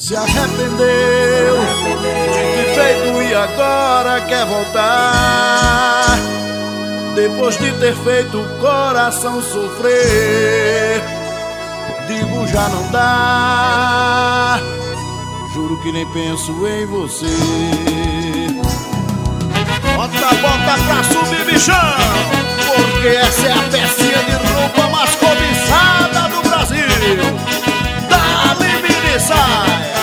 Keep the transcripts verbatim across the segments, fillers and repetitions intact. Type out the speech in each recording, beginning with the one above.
Se arrependeu de ter feito e agora quer voltar. Depois de ter feito o coração sofrer, digo já não dá. Juro que nem penso em você. Bota, bota pra subir, bichão, porque essa é a pecinha de roupa mais cobiçada do Brasil. Dá-lhe mini saia.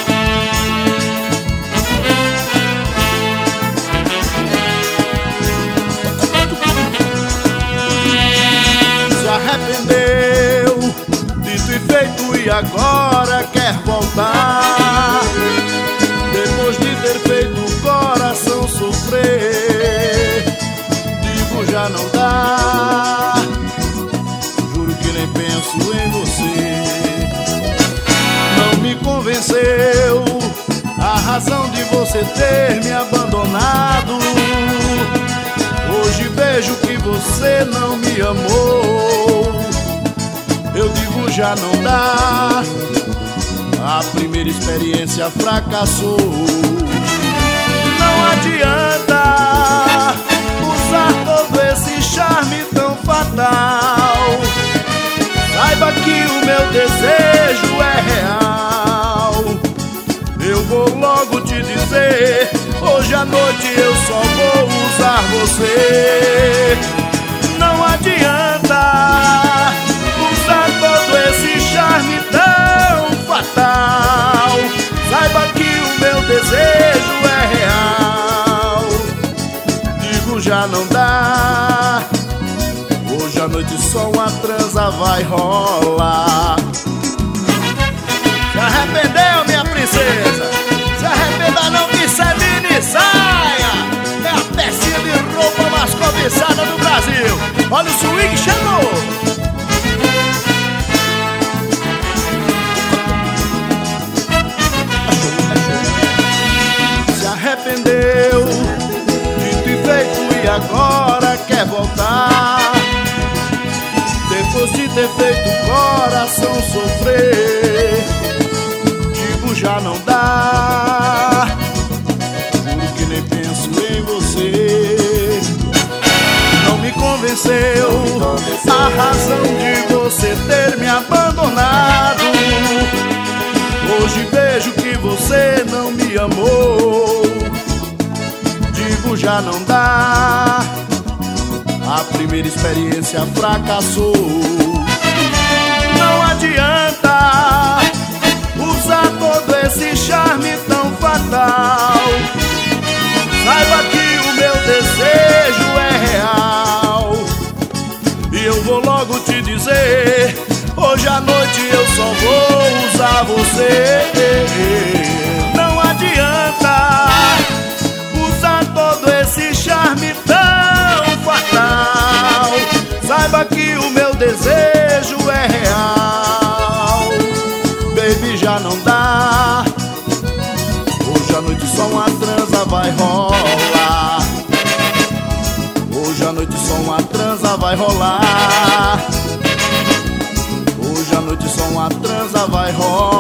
Se arrependeu de ter feito e agora quer voltar. Depois de ter feito o coração sofrer, digo já não dá. Juro que nem penso em você. Não me convenceu a razão de você ter me abandonado. Hoje vejo que você não me amou. Eu digo já não dá. A primeira experiência fracassou. Não adianta usar todo esse charme tão fatal. Saiba que o meu desejo é real. Eu vou logo te dizer, hoje à noite eu só vou usar você. Não adianta usar todo esse charme tão fatal. Saiba que o meu desejo é real. Digo já não dá. Hoje à noite só uma transa vai rolar. Se arrependeu, minha princesa? Se arrependa não, que isso é mini saia. É a pecinha de roupa mais cobiçada do Brasil. Olha o swing, chegou. Se arrependeu de ter feito e agora quer voltar. Depois de ter feito o coração sofrer, digo já não dá. Juro que nem penso em você. Não me convenceu a razão de você ter me abandonado. Hoje vejo que você não me amou. Digo já não dá. A primeira experiência fracassou. Não adianta usar todo esse charme tão fatal. Saiba que o meu desejo é real. E eu vou logo te dizer, hoje à noite eu só vou usar você. Não adianta usar todo esse charme tão fatal. Saiba que o meu desejo é real. Baby, já não dá. Hoje à noite só uma transa vai rolar. Hoje à noite só uma transa vai rolar. Hoje à noite só uma transa vai rolar.